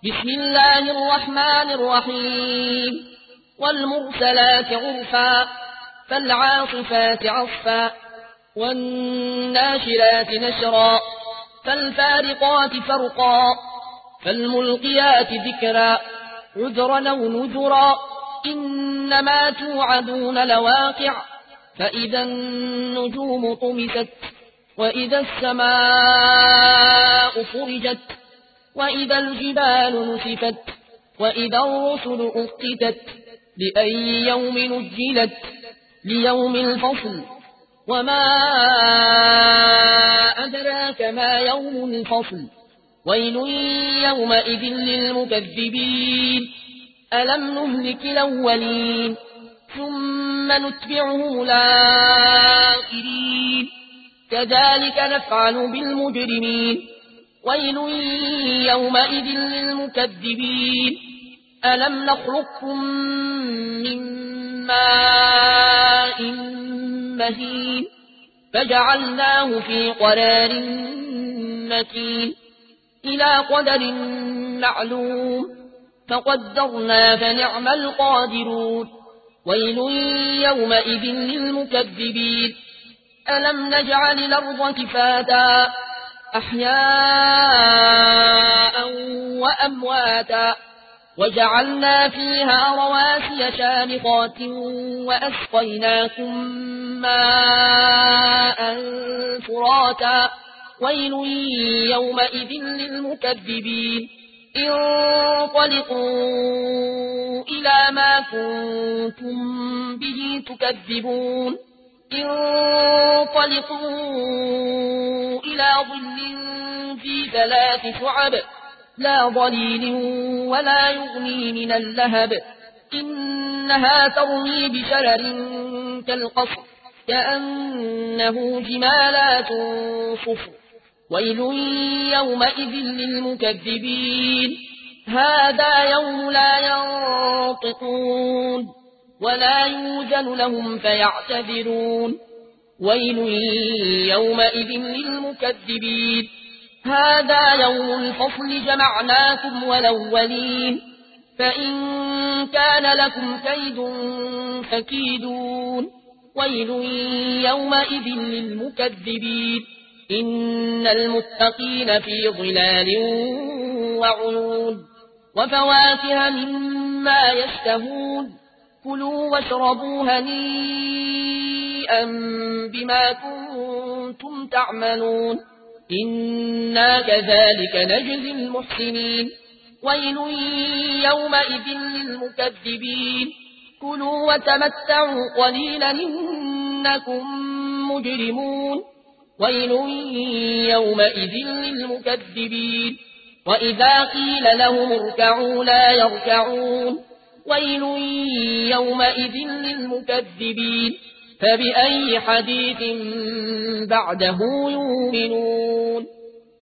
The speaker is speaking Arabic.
بسم الله الرحمن الرحيم والمرسلات عرفا فالعاصفات عصفا والناشرات نشرا فالفارقات فرقا فالملقيات ذكرا عذرا أو نذرا إنما توعدون لواقع فإذا النجوم طمست وإذا السماء فرجت وإذا الجبال نسفت وإذا الرسل أقتت لأي يوم نجلت ليوم الفصل وما أدراك ما يوم الفصل ويل يومئذ للمكذبين ألم نهلك الأولين ثم نتبعهم الآخرين كذلك نفعل بالمجرمين ويل يومئذ للمكذبين ألم نخلقكم من ماء مهين فجعلناه في قرار مكين إلى قدر معلوم فقدرنا فنعم القادرون ويل يومئذ للمكذبين ألم نجعل الأرض كفاتا أحياء وأمواتا وجعلنا فيها رواسي شامخات وأسقيناكم ماء فراتا ويل يومئذ للمكذبين انطلقوا إلى ما كنتم به تكذبون انطلقوا إلى ظل في 3 شعب لا ظليل ولا يغني من اللهب إنها ترمي بشرر كالقصر كأنه جمالات صفر ويل يومئذ للمكذبين هذا يوم لا ينطقون ولا يوزن لهم فيعتذرون ويل يومئذ للمكذبين هذا يوم الفصل جمعناكم والأولين فإن كان لكم كيد فكيدون ويل يومئذ للمكذبين إن المتقين في ظلال وعيون وفواكه مما يشتهون كلوا واشربوا هنيئا بما كنتم تعملون إنا كذلك نجزي المحسنين ويل يومئذ للمكذبين كلوا وتمتعوا قليلا إنكم مجرمون ويل يومئذ للمكذبين وإذا قيل لهم اركعوا لا يركعون ويل يومئذ للمكذبين فبأي حديث بعده يؤمنون